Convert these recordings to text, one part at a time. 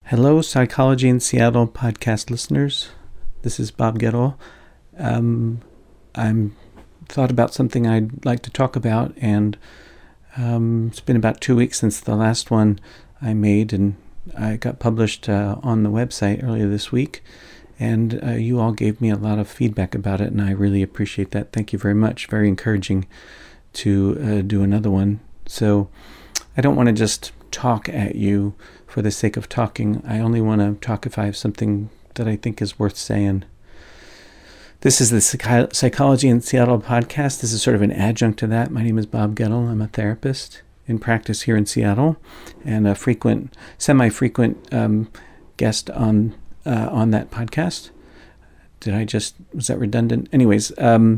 Hello, Psychology in Seattle podcast listeners. This is Bob Gettle. I'm thought about something I'd like to talk about, and it's been about 2 weeks since the last one I made, and I got published on the website earlier this week, and you all gave me a lot of feedback about it, and I really appreciate that. Thank you very much. Very encouraging to do another one. So I don't want to just talk at you for the sake of talking. I only want to talk if I have something that I think is worth saying. This is the Psychology in Seattle podcast. This is sort of an adjunct to that. My name is Bob Gettle. I'm a therapist in practice here in Seattle and a semi-frequent guest on that podcast. Was that redundant? Anyways,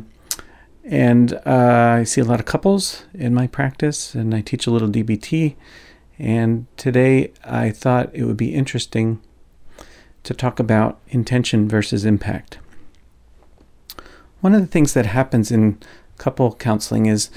and I see a lot of couples in my practice, and I teach a little DBT. And today I thought it would be interesting to talk about intention versus impact. One of the things that happens in couple counseling is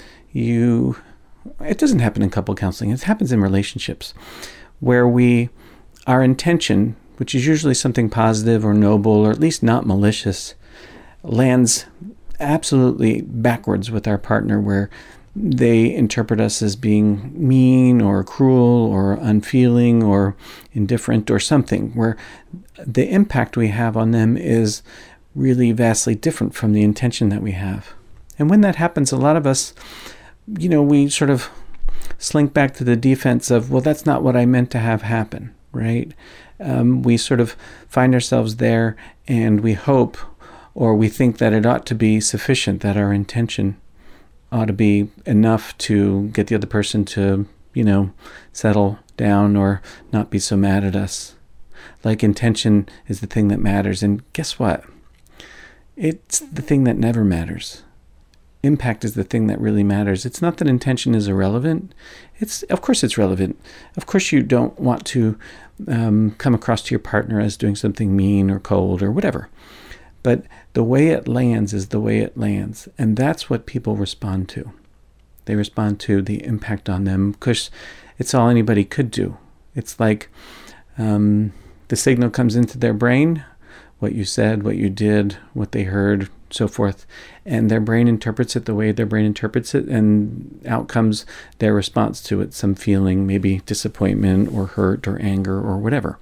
it doesn't happen in couple counseling, it happens in relationships where our intention, which is usually something positive or noble or at least not malicious, lands absolutely backwards with our partner, where they interpret us as being mean or cruel or unfeeling or indifferent or something, where the impact we have on them is really vastly different from the intention that we have. And when that happens, a lot of us, we sort of slink back to the defense of, well, that's not what I meant to have happen, right? We sort of find ourselves there, and we hope or we think that it ought to be sufficient, that our intention ought to be enough to get the other person to, settle down or not be so mad at us. Like intention is the thing that matters. And guess what? It's the thing that never matters. Impact is the thing that really matters. It's not that intention is irrelevant. Of course it's relevant. Of course you don't want to come across to your partner as doing something mean or cold or whatever. But the way it lands is the way it lands. And that's what people respond to. They respond to the impact on them because it's all anybody could do. It's like the signal comes into their brain, what you said, what you did, what they heard, so forth. And their brain interprets it the way their brain interprets it, and out comes their response to it, some feeling, maybe disappointment or hurt or anger or whatever.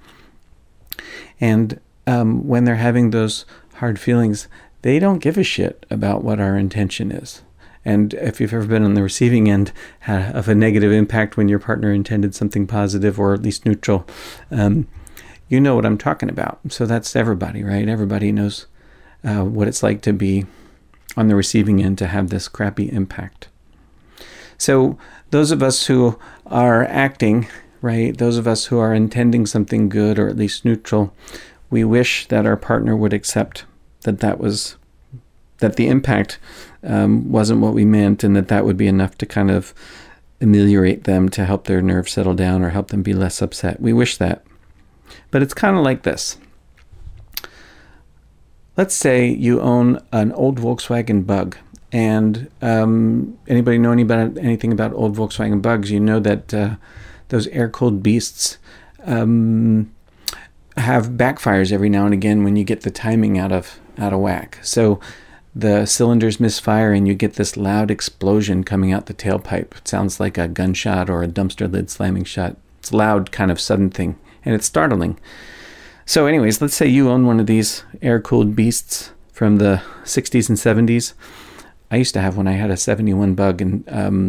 And when they're having those hard feelings, they don't give a shit about what our intention is. And if you've ever been on the receiving end of a negative impact when your partner intended something positive or at least neutral, you know what I'm talking about. So that's everybody, right? Everybody knows what it's like to be on the receiving end, to have this crappy impact. So those of us who are acting, right, those of us who are intending something good or at least neutral, we wish that our partner would accept that the impact wasn't what we meant, and that would be enough to kind of ameliorate them, to help their nerves settle down or help them be less upset. We wish that. But it's kind of like this. Let's say you own an old Volkswagen Bug, and anybody know anything about old Volkswagen Bugs? You know that those air-cooled beasts have backfires every now and again when you get the timing out of whack. So the cylinders misfire and you get this loud explosion coming out the tailpipe. It sounds like a gunshot or a dumpster lid slamming shut. It's a loud, kind of sudden thing, and it's startling. So anyways, let's say you own one of these air-cooled beasts from the 60s and 70s. I used to have one. I had a 71 Bug, and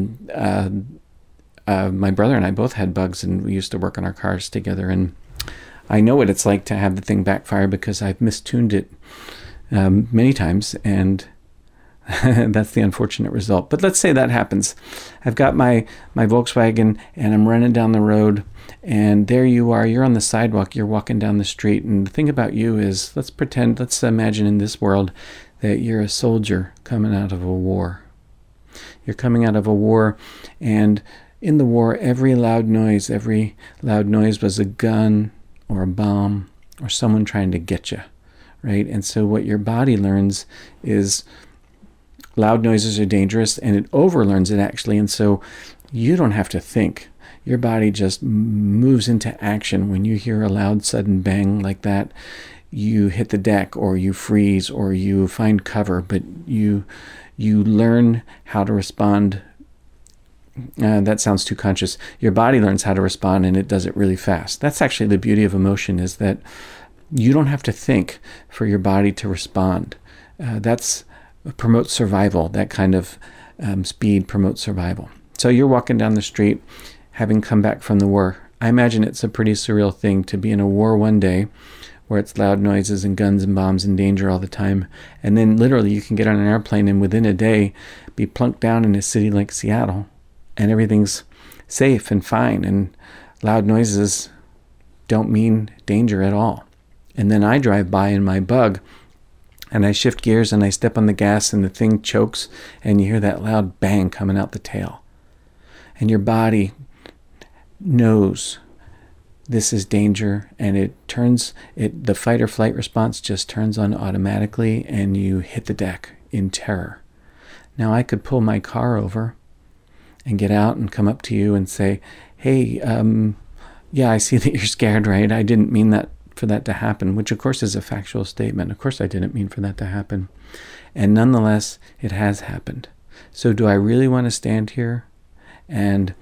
my brother and I both had Bugs, and we used to work on our cars together, and I know what it's like to have the thing backfire because I've mistuned it many times, and that's the unfortunate result. But let's say that happens. I've got my Volkswagen, and I'm running down the road, and there you are. You're on the sidewalk. You're walking down the street, and the thing about you is, let's imagine in this world that you're a soldier coming out of a war. You're coming out of a war, and in the war, every loud noise was a gun or a bomb or someone trying to get you, right? And so what your body learns is loud noises are dangerous, and it overlearns it actually. And so you don't have to think. your body just moves into action when you hear a loud sudden bang like that. You hit the deck, or you freeze, or you find cover, but you learn how to respond. That sounds too conscious. Your body learns how to respond, and it does it really fast. That's actually the beauty of emotion, is that you don't have to think for your body to respond. That's promotes survival. That kind of speed promotes survival. So you're walking down the street, having come back from the war. I imagine it's a pretty surreal thing to be in a war one day, where it's loud noises and guns and bombs and danger all the time. And then literally you can get on an airplane and within a day be plunked down in a city like Seattle, and everything's safe and fine, and loud noises don't mean danger at all. And then I drive by in my Bug, and I shift gears and I step on the gas, and the thing chokes, and you hear that loud bang coming out the tail. And your body knows this is danger, and the fight or flight response just turns on automatically, and you hit the deck in terror. Now I could pull my car over and get out and come up to you and say, hey, yeah, I see that you're scared, right? I didn't mean for that to happen, which of course is a factual statement. Of course I didn't mean for that to happen. And nonetheless, it has happened. So do I really want to stand here and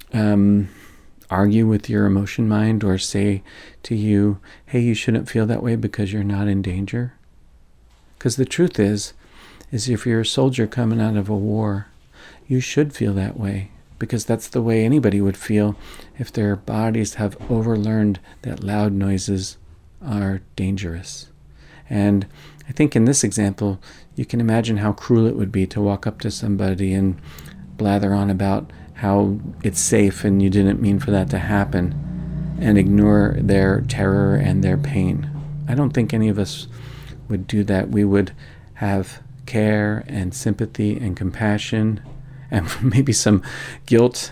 argue with your emotion mind, or say to you, hey, you shouldn't feel that way because you're not in danger? Because the truth is if you're a soldier coming out of a war, you should feel that way, because that's the way anybody would feel if their bodies have overlearned that loud noises are dangerous. And I think in this example, you can imagine how cruel it would be to walk up to somebody and blather on about how it's safe and you didn't mean for that to happen, and ignore their terror and their pain. I don't think any of us would do that. We would have care and sympathy and compassion, and maybe some guilt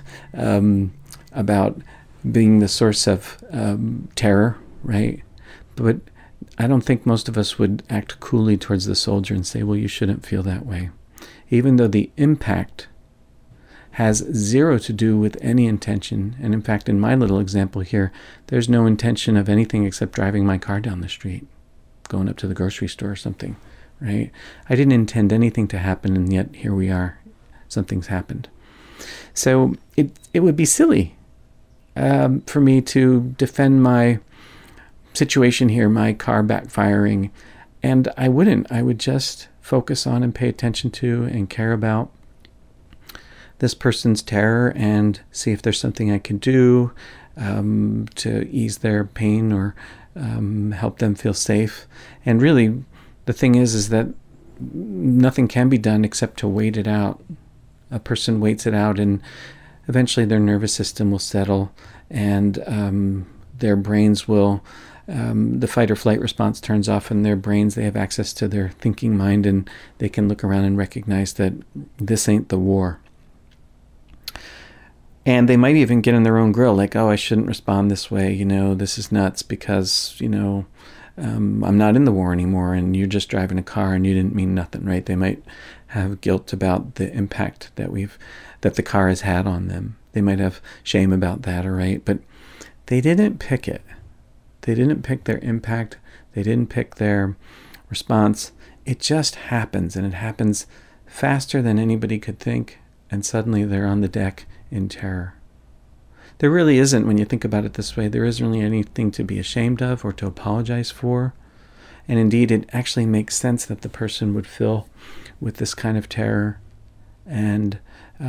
about being the source of terror, right? But I don't think most of us would act coolly towards the soldier and say, well, you shouldn't feel that way. Even though the impact has zero to do with any intention. And in fact, in my little example here, there's no intention of anything except driving my car down the street, going up to the grocery store or something, right? I didn't intend anything to happen, and yet here we are. Something's happened. So it would be silly for me to defend my situation here, my car backfiring, and I wouldn't. I would just focus on and pay attention to and care about this person's terror, and see if there's something I can do to ease their pain, or help them feel safe. And really, the thing is that nothing can be done except to wait it out. A person waits it out, and eventually their nervous system will settle, and their brains will, the fight or flight response turns off in their brains. They have access to their thinking mind, and they can look around and recognize that this ain't the war. And they might even get in their own grill, like, oh, I shouldn't respond this way, this is nuts because, I'm not in the war anymore, and you're just driving a car and you didn't mean nothing, right? They might have guilt about the impact that the car has had on them. They might have shame about that, all right? But they didn't pick it. They didn't pick their impact. They didn't pick their response. It just happens, and it happens faster than anybody could think, and suddenly they're on the deck in terror. There really isn't, when you think about it this way, there isn't really anything to be ashamed of or to apologize for. And indeed, it actually makes sense that the person would feel with this kind of terror and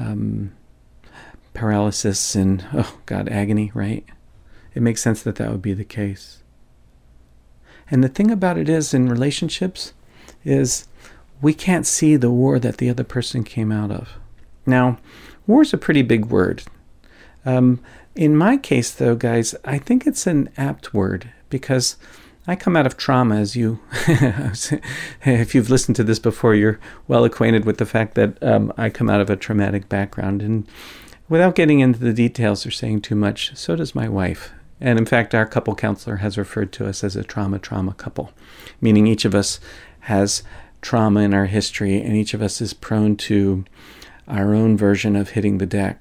paralysis and, agony, right? It makes sense that would be the case. And the thing about it is, in relationships, is we can't see the war that the other person came out of. Now, war is a pretty big word. In my case, though, guys, I think it's an apt word, because I come out of trauma, as you, if you've listened to this before, you're well acquainted with the fact that I come out of a traumatic background. And without getting into the details or saying too much, so does my wife. And in fact, our couple counselor has referred to us as a trauma couple, meaning each of us has trauma in our history, and each of us is prone to our own version of hitting the deck,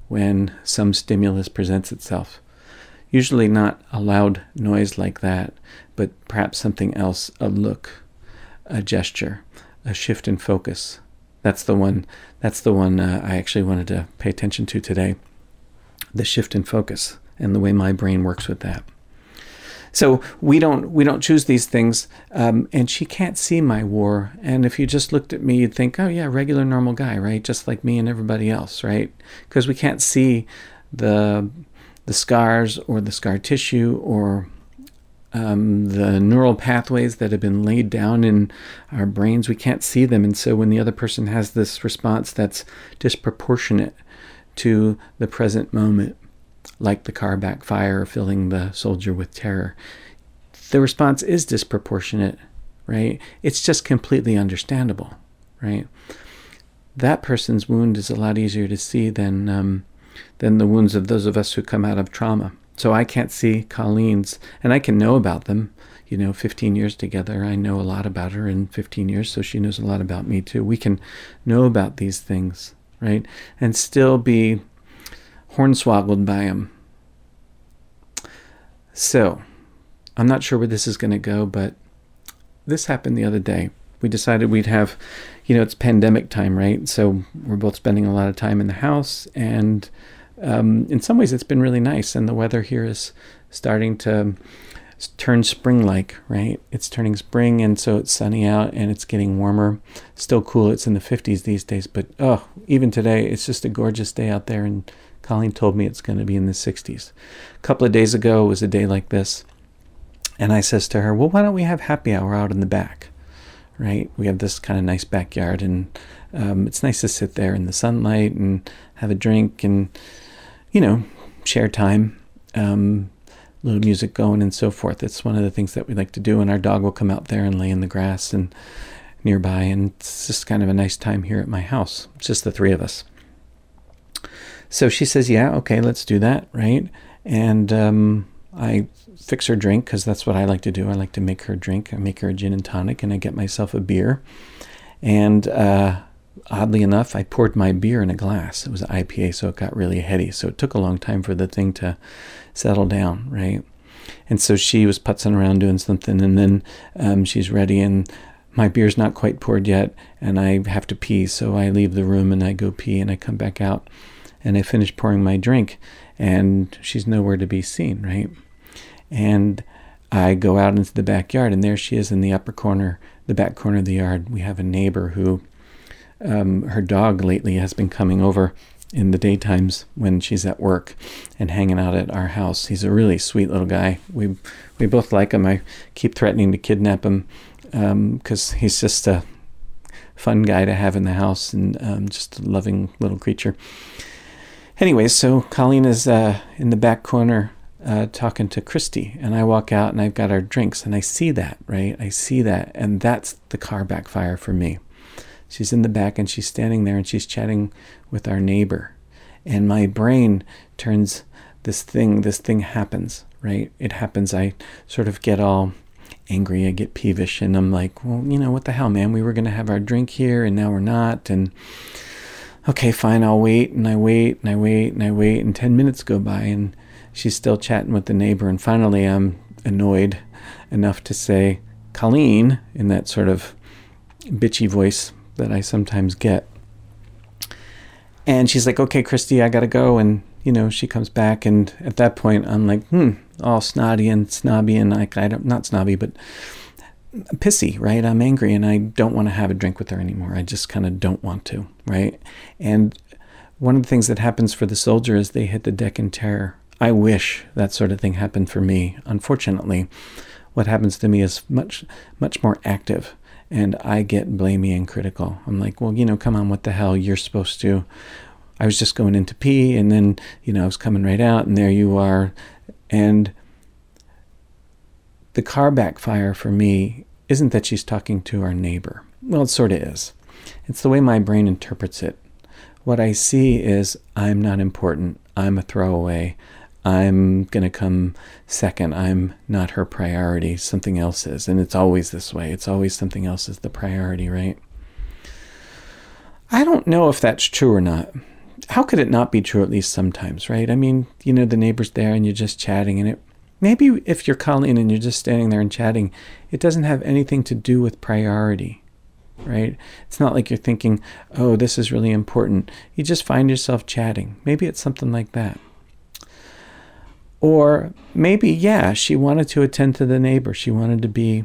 when some stimulus presents itself. Usually not a loud noise like that, but perhaps something else, a look, a gesture, a shift in focus. That's the one I actually wanted to pay attention to today. The shift in focus and the way my brain works with that. So we don't choose these things, and she can't see my war. And if you just looked at me, you'd think, oh yeah, regular normal guy, right? Just like me and everybody else, right? Because we can't see the scars or the scar tissue or the neural pathways that have been laid down in our brains. We can't see them, and so when the other person has this response that's disproportionate to the present moment, like the car backfire, filling the soldier with terror, the response is disproportionate, right? It's just completely understandable, right? That person's wound is a lot easier to see than the wounds of those of us who come out of trauma. So I can't see Colleen's, and I can know about them. 15 years together, I know a lot about her in 15 years, so she knows a lot about me too. We can know about these things, right? And still be hornswoggled by them. So, I'm not sure where this is going to go, but this happened the other day. We decided we'd have, it's pandemic time, right? So we're both spending a lot of time in the house, and in some ways it's been really nice, and the weather here is starting to turn spring-like, right? It's turning spring, and so it's sunny out, and it's getting warmer. Still cool. It's in the 50s these days, but even today, it's just a gorgeous day out there, and Colleen told me it's going to be in the 60s. A couple of days ago was a day like this, and I says to her, well, why don't we have happy hour out in the back, right? We have this kind of nice backyard, and it's nice to sit there in the sunlight and have a drink and, share time, little music going and so forth. It's one of the things that we like to do, and our dog will come out there and lay in the grass and nearby, and it's just kind of a nice time here at my house. It's just the three of us. So she says, yeah, okay, let's do that, right? And I fix her drink, because that's what I like to do. I like to make her drink. I make her a gin and tonic, and I get myself a beer. And oddly enough, I poured my beer in a glass. It was an IPA, so it got really heady. So it took a long time for the thing to settle down, right? And so she was putzing around doing something, and then she's ready, and my beer's not quite poured yet, and I have to pee. So I leave the room, and I go pee, and I come back out, and I finish pouring my drink, and she's nowhere to be seen, right? And I go out into the backyard, and there she is in the upper corner, the back corner of the yard. We have a neighbor who, her dog lately has been coming over in the daytimes when she's at work and hanging out at our house. He's a really sweet little guy. We both like him. I keep threatening to kidnap him because he's just a fun guy to have in the house, and just a loving little creature. Anyway, so Colleen is in the back corner talking to Christy, and I walk out, and I've got our drinks, and I see that, right? I see that, and that's the car backfire for me. She's in the back, and she's standing there, and she's chatting with our neighbor, and my brain turns this thing happens, right? It happens. I sort of get all angry, I get peevish, and I'm like, well, what the hell, man? We were going to have our drink here, and now we're not, and okay, fine, I'll wait, and I wait, and I wait, and I wait, and 10 minutes go by, and she's still chatting with the neighbor, and finally I'm annoyed enough to say, Colleen, in that sort of bitchy voice that I sometimes get. And she's like, okay, Christy, I gotta go, and, she comes back, and at that point, I'm like, all snotty and snobby, and not snobby, but pissy, right? I'm angry, and I don't want to have a drink with her anymore. I just kind of don't want to, right? And one of the things that happens for the soldier is they hit the deck in terror. I wish that sort of thing happened for me. Unfortunately, what happens to me is much, much more active, and I get blamey and critical. I'm like, well, come on, what the hell? You're supposed to. I was just going in to pee, and then, I was coming right out, and there you are. And the car backfire for me isn't that she's talking to our neighbor. Well, it sort of is. It's the way my brain interprets it. What I see is I'm not important. I'm a throwaway. I'm going to come second. I'm not her priority. Something else is. And it's always this way. It's always something else is the priority, right? I don't know if that's true or not, how could it not be true at least sometimes, right? I mean, the neighbor's there and you're just chatting, and maybe if you're Colleen and you're just standing there and chatting, it doesn't have anything to do with priority, right? It's not like you're thinking, oh, this is really important. You just find yourself chatting. Maybe it's something like that. Or maybe, yeah, she wanted to attend to the neighbor. She wanted to be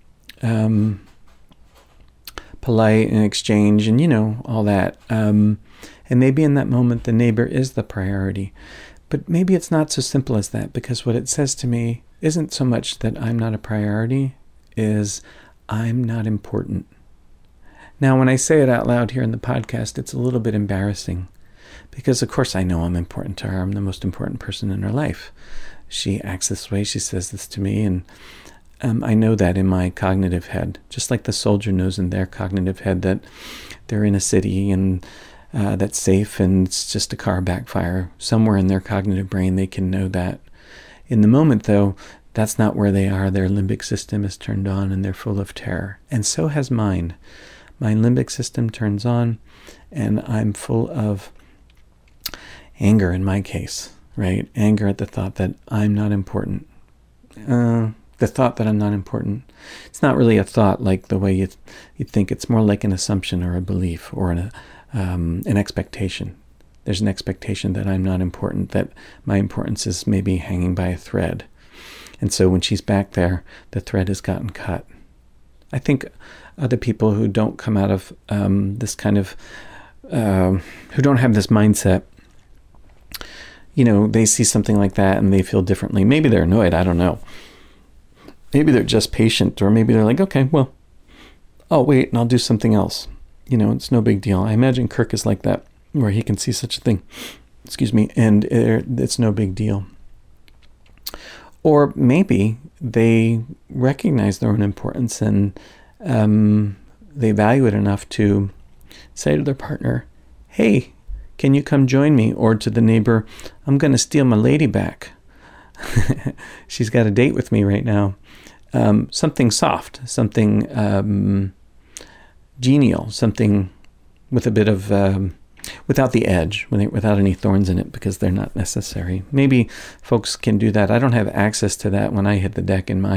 polite and exchange and, all that. And maybe in that moment, the neighbor is the priority. But maybe it's not so simple as that, because what it says to me isn't so much that I'm not a priority, is I'm not important. Now, when I say it out loud here in the podcast, it's a little bit embarrassing. Because, of course, I know I'm important to her. I'm the most important person in her life. She acts this way. She says this to me. And I know that in my cognitive head. Just like the soldier knows in their cognitive head that they're in a city and that's safe and it's just a car backfire. Somewhere in their cognitive brain, they can know that. In the moment, though, that's not where they are. Their limbic system is turned on and they're full of terror. And so has mine. My limbic system turns on and I'm full of anger in my case, right? Anger at the thought that I'm not important. The thought that I'm not important. It's not really a thought like the way you think. It's more like an assumption or a belief or an expectation. There's an expectation that I'm not important, that my importance is maybe hanging by a thread. And so when she's back there, the thread has gotten cut. I think other people who don't come out of this kind of, who don't have this mindset, they see something like that and they feel differently. Maybe they're annoyed. I don't know. Maybe they're just patient, or maybe they're like, okay, well, I'll wait and I'll do something else. It's no big deal. I imagine Kirk is like that, where he can see such a thing, and it's no big deal. Or maybe they recognize their own importance and they value it enough to say to their partner, hey, can you come join me? Or to the neighbor, I'm going to steal my lady back. She's got a date with me right now. Something soft, something genial, something with a bit of, without the edge, without any thorns in it, because they're not necessary. Maybe folks can do that. I don't have access to that when I hit the deck in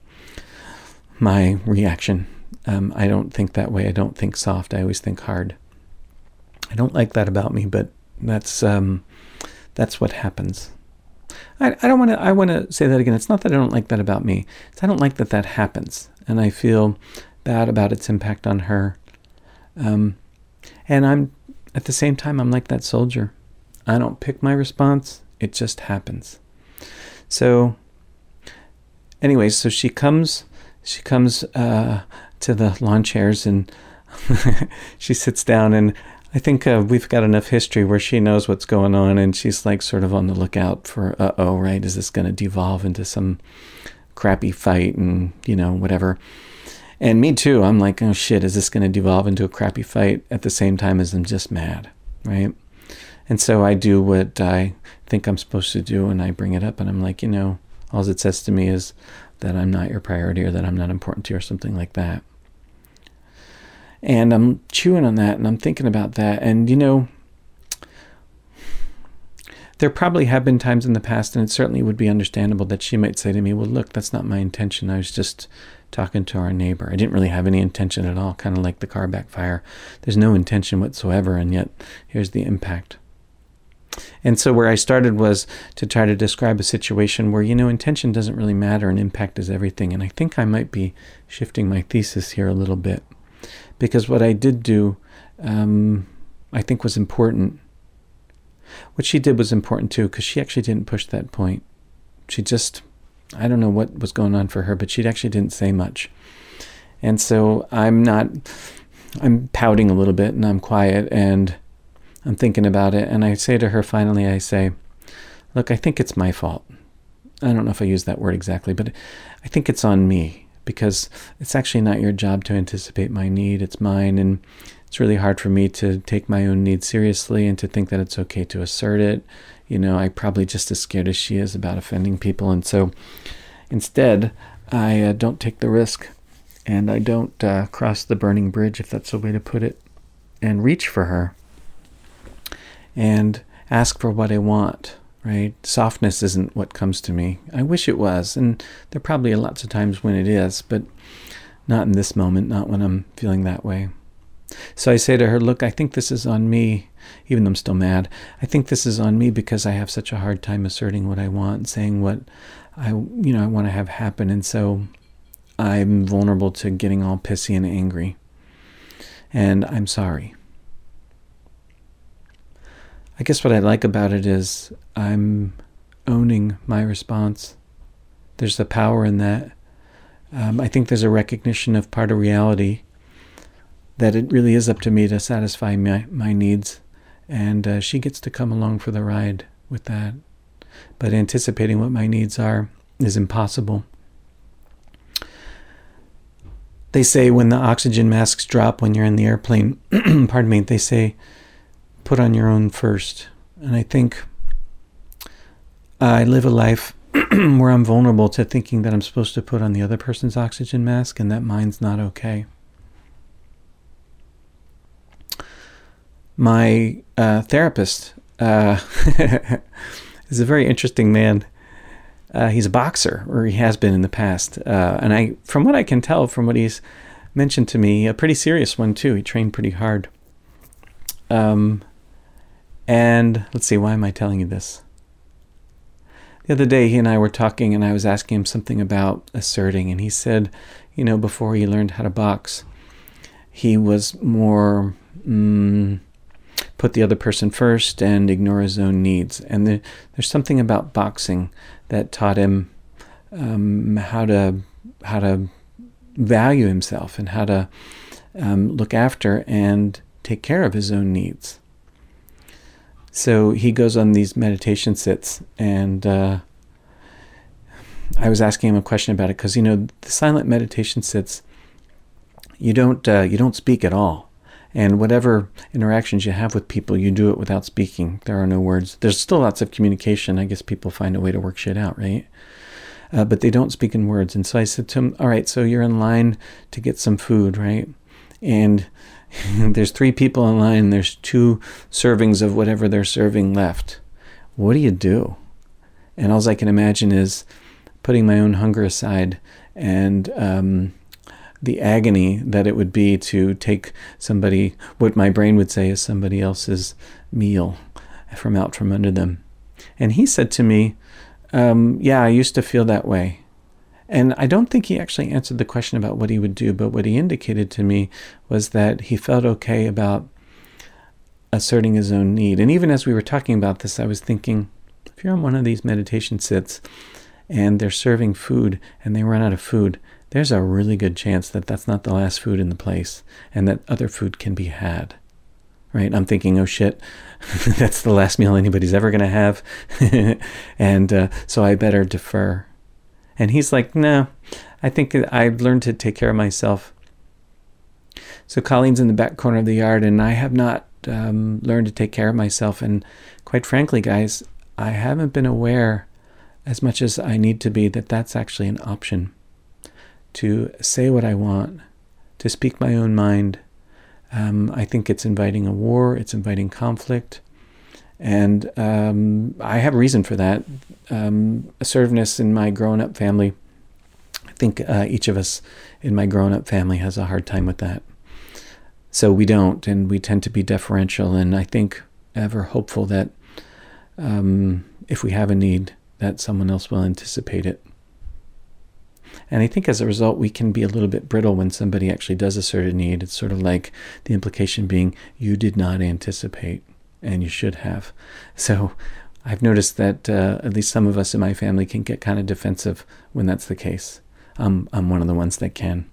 my reaction. I don't think that way. I don't think soft. I always think hard. I don't like that about me, but that's what happens. I want to say that again. It's not that I don't like that about me. It's I don't like that happens. And I feel bad about its impact on her. And at the same time, I'm like that soldier. I don't pick my response. It just happens. So anyways, so she comes to the lawn chairs and she sits down, and I think we've got enough history where she knows what's going on, and she's like sort of on the lookout for, right, is this going to devolve into some crappy fight and, whatever. And me too, I'm like, oh shit, is this going to devolve into a crappy fight at the same time as I'm just mad, right? And so I do what I think I'm supposed to do, and I bring it up, and I'm like, all it says to me is that I'm not your priority, or that I'm not important to you, or something like that. And I'm chewing on that, and I'm thinking about that. And, there probably have been times in the past, and it certainly would be understandable that she might say to me, well, look, that's not my intention. I was just talking to our neighbor. I didn't really have any intention at all, kind of like the car backfire. There's no intention whatsoever, and yet here's the impact. And so where I started was to try to describe a situation where, intention doesn't really matter and impact is everything. And I think I might be shifting my thesis here a little bit. Because what I did do, I think was important. What she did was important too, because she actually didn't push that point. She just, I don't know what was going on for her, but she actually didn't say much. And so I'm pouting a little bit, and I'm quiet, and I'm thinking about it. And I say to her, finally, I say, look, I think it's my fault. I don't know if I use that word exactly, but I think it's on me. Because it's actually not your job to anticipate my need, it's mine, and it's really hard for me to take my own needs seriously and to think that it's okay to assert it. I'm probably just as scared as she is about offending people, and so instead, I don't take the risk, and I don't cross the burning bridge, if that's a way to put it, and reach for her. and ask for what I want, right? Softness isn't what comes to me. I wish it was, and there are probably lots of times when it is, but not in this moment, not when I'm feeling that way. So I say to her, look, I think this is on me, even though I'm still mad. I think this is on me because I have such a hard time asserting what I want, saying what I want to have happen, and so I'm vulnerable to getting all pissy and angry. And I'm sorry. I guess what I like about it is I'm owning my response. There's the power in that. I think there's a recognition of part of reality, that it really is up to me to satisfy my needs, and she gets to come along for the ride with that. But anticipating what my needs are is impossible. They say when the oxygen masks drop when you're in the airplane, pardon me, they say, put on your own first. And I think I live a life where I'm vulnerable to thinking that I'm supposed to put on the other person's oxygen mask, and that mine's not okay. My therapist is a very interesting man. He's a boxer, or he has been in the past. And from what I can tell, from what he's mentioned to me, a pretty serious one too. He trained pretty hard. And let's see, why am I telling you this? The other day, he and I were talking, and I was asking him something about asserting, and he said, before he learned how to box, he was more put the other person first and ignore his own needs. And there's something about boxing that taught him how to value himself and how to look after and take care of his own needs. So he goes on these meditation sits, and I was asking him a question about it because the silent meditation sits, you don't speak at all, and whatever interactions you have with people, you do it without speaking. There are no words. There's still lots of communication. I guess people find a way to work shit out, right? But they don't speak in words. And so I said to him, all right, so you're in line to get some food, right? And there's 3 people in line, and there's 2 servings of whatever they're serving left. What do you do? And all I can imagine is putting my own hunger aside and the agony that it would be to take what my brain would say is somebody else's meal from out from under them. And he said to me, yeah, I used to feel that way. And I don't think he actually answered the question about what he would do, but what he indicated to me was that he felt okay about asserting his own need. And even as we were talking about this, I was thinking, if you're on one of these meditation sits and they're serving food and they run out of food, there's a really good chance that that's not the last food in the place and that other food can be had. Right? I'm thinking, oh shit, that's the last meal anybody's ever going to have. And so I better defer. And he's like, no, I think I've learned to take care of myself. So Colleen's in the back corner of the yard, and I have not learned to take care of myself. And quite frankly, guys, I haven't been aware as much as I need to be that that's actually an option. To say what I want, to speak my own mind. I think it's inviting a war, it's inviting conflict. And I have a reason for that. Assertiveness in my grown-up family, I think each of us in my grown-up family has a hard time with that. So we don't, and we tend to be deferential, and I think ever hopeful that if we have a need, that someone else will anticipate it. And I think as a result, we can be a little bit brittle when somebody actually does assert a need. It's sort of like the implication being, you did not anticipate. And you should have. So I've noticed that at least some of us in my family can get kind of defensive when that's the case. I'm one of the ones that can.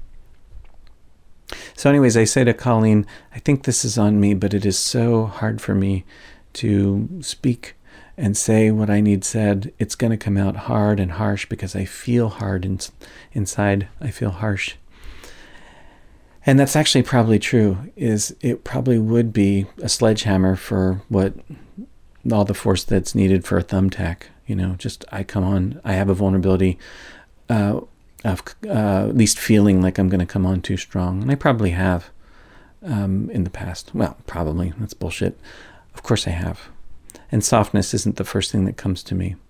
So anyways, I say to Colleen, I think this is on me, but it is so hard for me to speak and say what I need said. It's going to come out hard and harsh because I feel hard inside. I feel harsh. And that's actually probably true, is it probably would be a sledgehammer for what all the force that's needed for a thumbtack. Just I have a vulnerability of at least feeling like I'm going to come on too strong. And I probably have in the past. Well, probably. That's bullshit. Of course I have. And softness isn't the first thing that comes to me.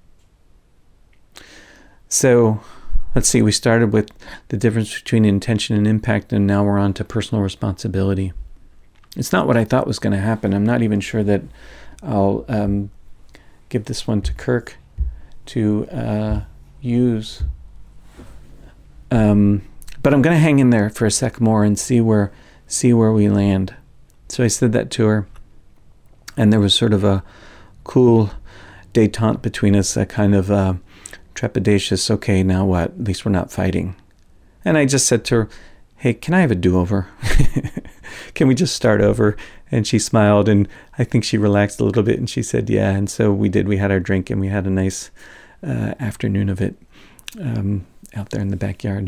So let's see, we started with the difference between intention and impact, and now we're on to personal responsibility. It's not what I thought was going to happen. I'm not even sure that I'll give this one to Kirk to use. But I'm going to hang in there for a sec more and see where we land. So I said that to her, and there was sort of a cool détente between us, a kind of trepidatious, okay, now what? At least we're not fighting. And I just said to her, hey, can I have a do-over? Can we just start over? And she smiled, and I think she relaxed a little bit, and she said, yeah. And so we did. We had our drink, and we had a nice afternoon of it out there in the backyard.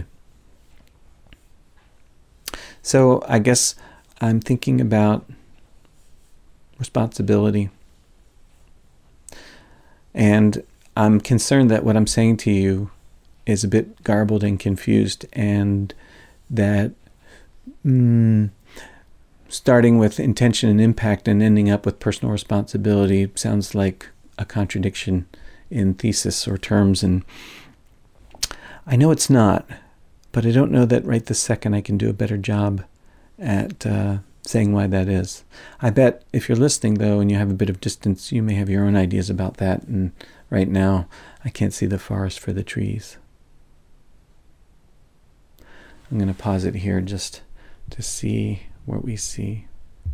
So I guess I'm thinking about responsibility. And I'm concerned that what I'm saying to you is a bit garbled and confused, and that starting with intention and impact and ending up with personal responsibility sounds like a contradiction in thesis or terms. And I know it's not, but I don't know that right this second I can do a better job at saying why that is. I bet if you're listening, though, and you have a bit of distance, you may have your own ideas about that. And right now, I can't see the forest for the trees. I'm going to pause it here just to see what we see.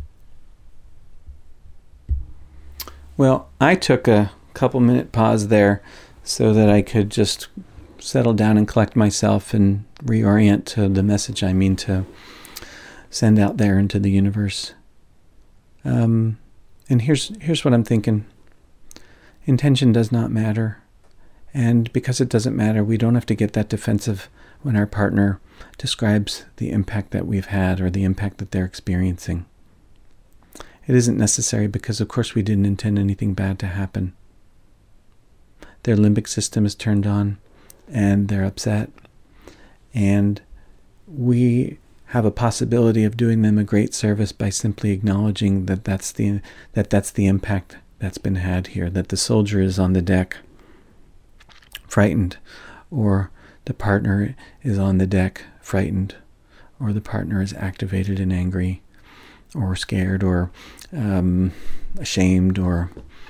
Well, I took a couple-minute pause there so that I could just settle down and collect myself and reorient to the message I mean to send out there into the universe. And here's what I'm thinking. Intention does not matter. And because it doesn't matter, we don't have to get that defensive when our partner describes the impact that we've had or the impact that they're experiencing. It isn't necessary because, of course, we didn't intend anything bad to happen. Their limbic system is turned on, and they're upset. And we have a possibility of doing them a great service by simply acknowledging that that's the impact that's been had here, that the soldier is on the deck frightened, or the partner is on the deck frightened, or the partner is activated and angry, or scared, or ashamed, or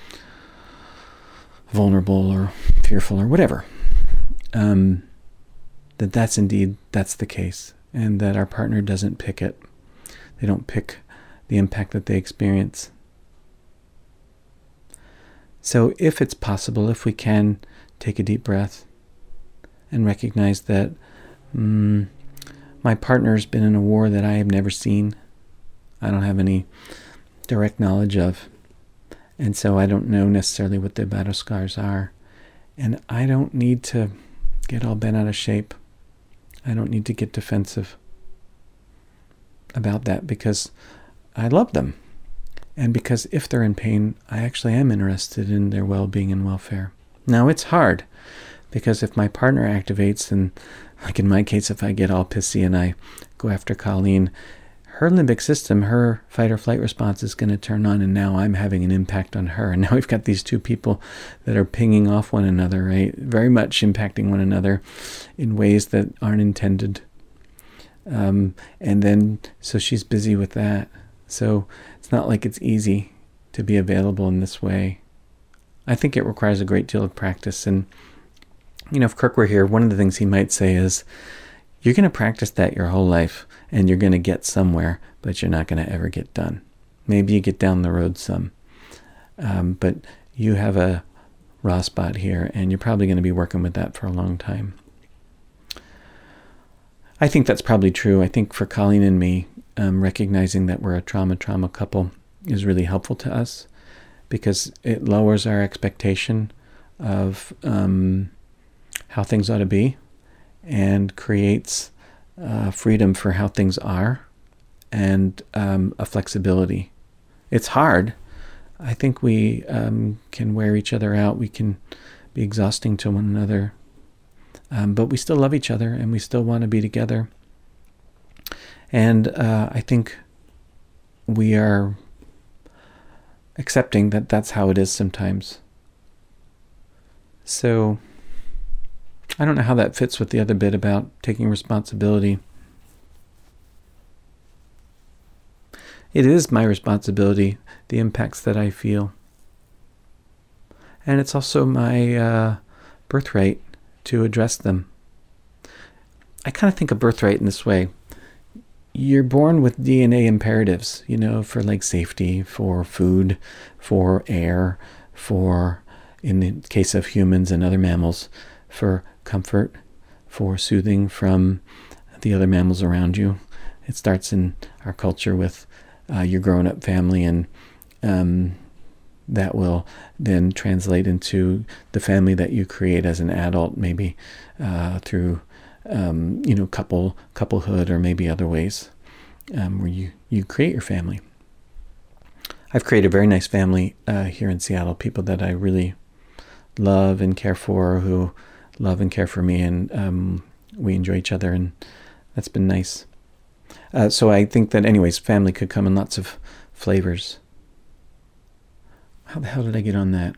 vulnerable, or fearful, or whatever. That's the case, and that our partner doesn't pick it. They don't pick the impact that they experience. So if it's possible, if we can take a deep breath and recognize that my partner's been in a war that I have never seen, I don't have any direct knowledge of, and so I don't know necessarily what their battle scars are, and I don't need to get all bent out of shape. I don't need to get defensive about that because I love them. And because if they're in pain, I actually am interested in their well-being and welfare. Now, it's hard because if my partner activates, and like in my case, if I get all pissy and I go after Colleen, her limbic system, her fight or flight response is going to turn on, and now I'm having an impact on her. And now we've got these two people that are pinging off one another, right? Very much impacting one another in ways that aren't intended. And then, so she's busy with that. So it's not like it's easy to be available in this way. I think it requires a great deal of practice. And, if Kirk were here, one of the things he might say is, you're going to practice that your whole life, and you're going to get somewhere, but you're not going to ever get done. Maybe you get down the road some. But you have a raw spot here, and you're probably going to be working with that for a long time. I think that's probably true. I think for Colleen and me, recognizing that we're a trauma couple is really helpful to us because it lowers our expectation of how things ought to be and creates freedom for how things are and a flexibility. It's hard. I think we can wear each other out. We can be exhausting to one another. But we still love each other and we still want to be together. And I think we are accepting that that's how it is sometimes. So I don't know how that fits with the other bit about taking responsibility. It is my responsibility, the impacts that I feel. And it's also my birthright to address them. I kind of think of birthright in this way. You're born with DNA imperatives, for like safety, for food, for air, for, in the case of humans and other mammals, for comfort, for soothing from the other mammals around you. It starts in our culture with your grown-up family, and that will then translate into the family that you create as an adult, maybe through couplehood, or maybe other ways where you create your family. I've created a very nice family here in Seattle, people that I really love and care for, who love and care for me, and we enjoy each other, and that's been nice. So I think that anyways, family could come in lots of flavors. How the hell did I get on that?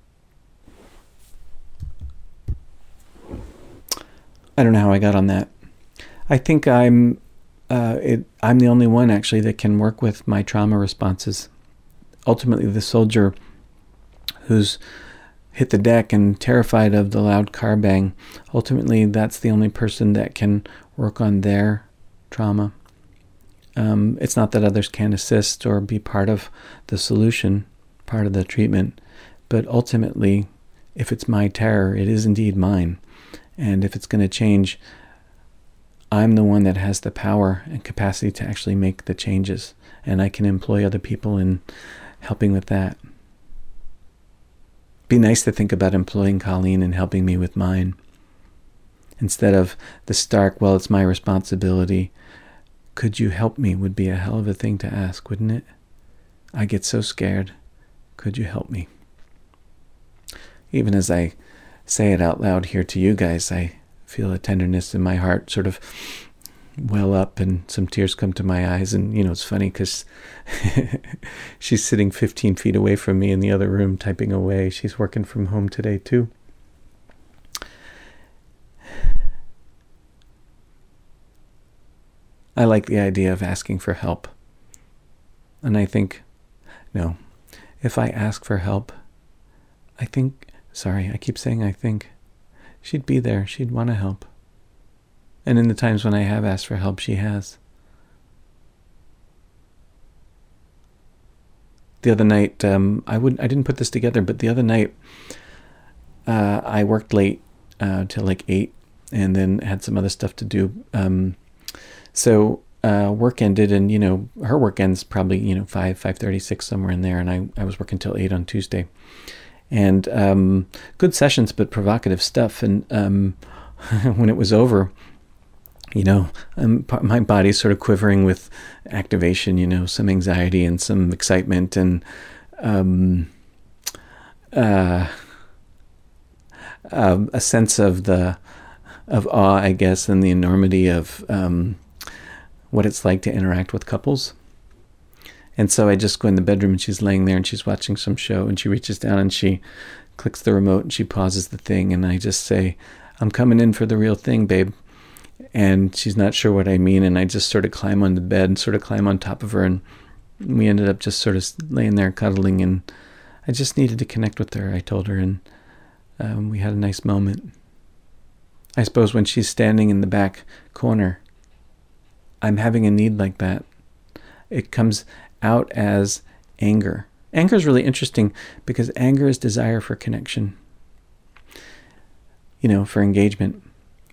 I don't know how I got on that. I think I'm the only one actually that can work with my trauma responses. Ultimately, the soldier who's hit the deck and terrified of the loud car bang, ultimately that's the only person that can work on their trauma. It's not that others can't assist or be part of the solution, part of the treatment, but ultimately, if it's my terror, it is indeed mine. And if it's going to change, I'm the one that has the power and capacity to actually make the changes. And I can employ other people in helping with that. Be nice to think about employing Colleen and helping me with mine. Instead of the stark, well, it's my responsibility. Could you help me would be a hell of a thing to ask, wouldn't it? I get so scared. Could you help me? Even as I say it out loud here to you guys, I feel a tenderness in my heart sort of well up, and some tears come to my eyes. And, it's funny because she's sitting 15 feet away from me in the other room typing away. She's working from home today, too. I like the idea of asking for help. And I think, no, if I ask for help, I keep saying I think, she'd be there. She'd want to help. And in the times when I have asked for help, she has. The other night, I didn't put this together, but the other night, I worked late till like 8, and then had some other stuff to do. So work ended, and her work ends probably 5:30, 6, somewhere in there, and I was working till 8 on Tuesday, and good sessions, but provocative stuff. And when it was over, my body's sort of quivering with activation, some anxiety and some excitement, and a sense of awe, I guess, and the enormity of what it's like to interact with couples. And so I just go in the bedroom, and she's laying there, and she's watching some show, and she reaches down and she clicks the remote, and she pauses the thing, and I just say, "I'm coming in for the real thing, babe." And she's not sure what I mean, and I just sort of climb on the bed and sort of climb on top of her, and we ended up just sort of laying there cuddling, and I just needed to connect with her, I told her, and we had a nice moment. I suppose when she's standing in the back corner, I'm having a need like that. It comes out as anger. Anger is really interesting because anger is desire for connection, for engagement.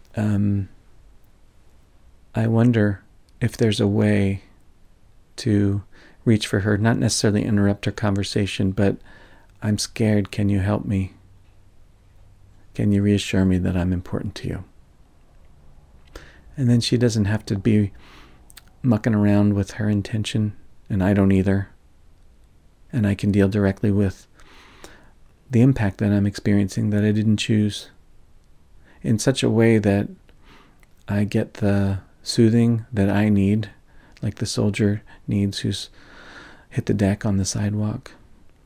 I wonder if there's a way to reach for her, not necessarily interrupt her conversation, but I'm scared. Can you help me? Can you reassure me that I'm important to you? And then she doesn't have to be mucking around with her intention, and I don't either. And I can deal directly with the impact that I'm experiencing that I didn't choose, in such a way that I get the soothing that I need, like the soldier needs who's hit the deck on the sidewalk.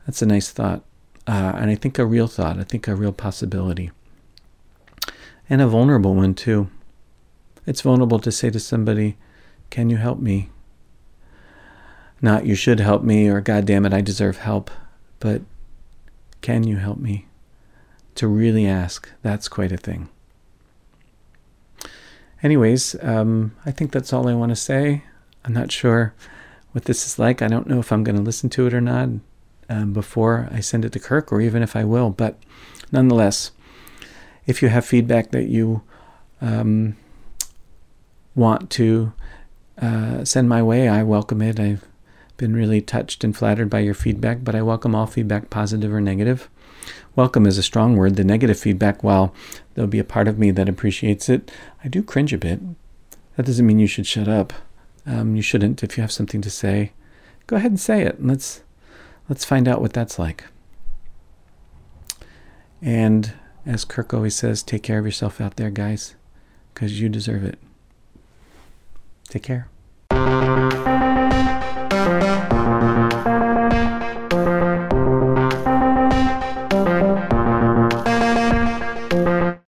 That's a nice thought. And I think a real thought. I think a real possibility. And a vulnerable one, too. It's vulnerable to say to somebody, can you help me? Not, you should help me, or God damn it, I deserve help. But can you help me? To really ask, that's quite a thing. Anyways, I think that's all I want to say. I'm not sure what this is like. I don't know if I'm going to listen to it or not before I send it to Kirk, or even if I will. But nonetheless, if you have feedback that you want to send my way, I welcome it. I've been really touched and flattered by your feedback, but I welcome all feedback, positive or negative. Welcome is a strong word. The negative feedback, while there'll be a part of me that appreciates it, I do cringe a bit. That doesn't mean you should shut up. You shouldn't. If you have something to say, go ahead and say it. And let's find out what that's like. And as Kirk always says, take care of yourself out there, guys, because you deserve it. Take care.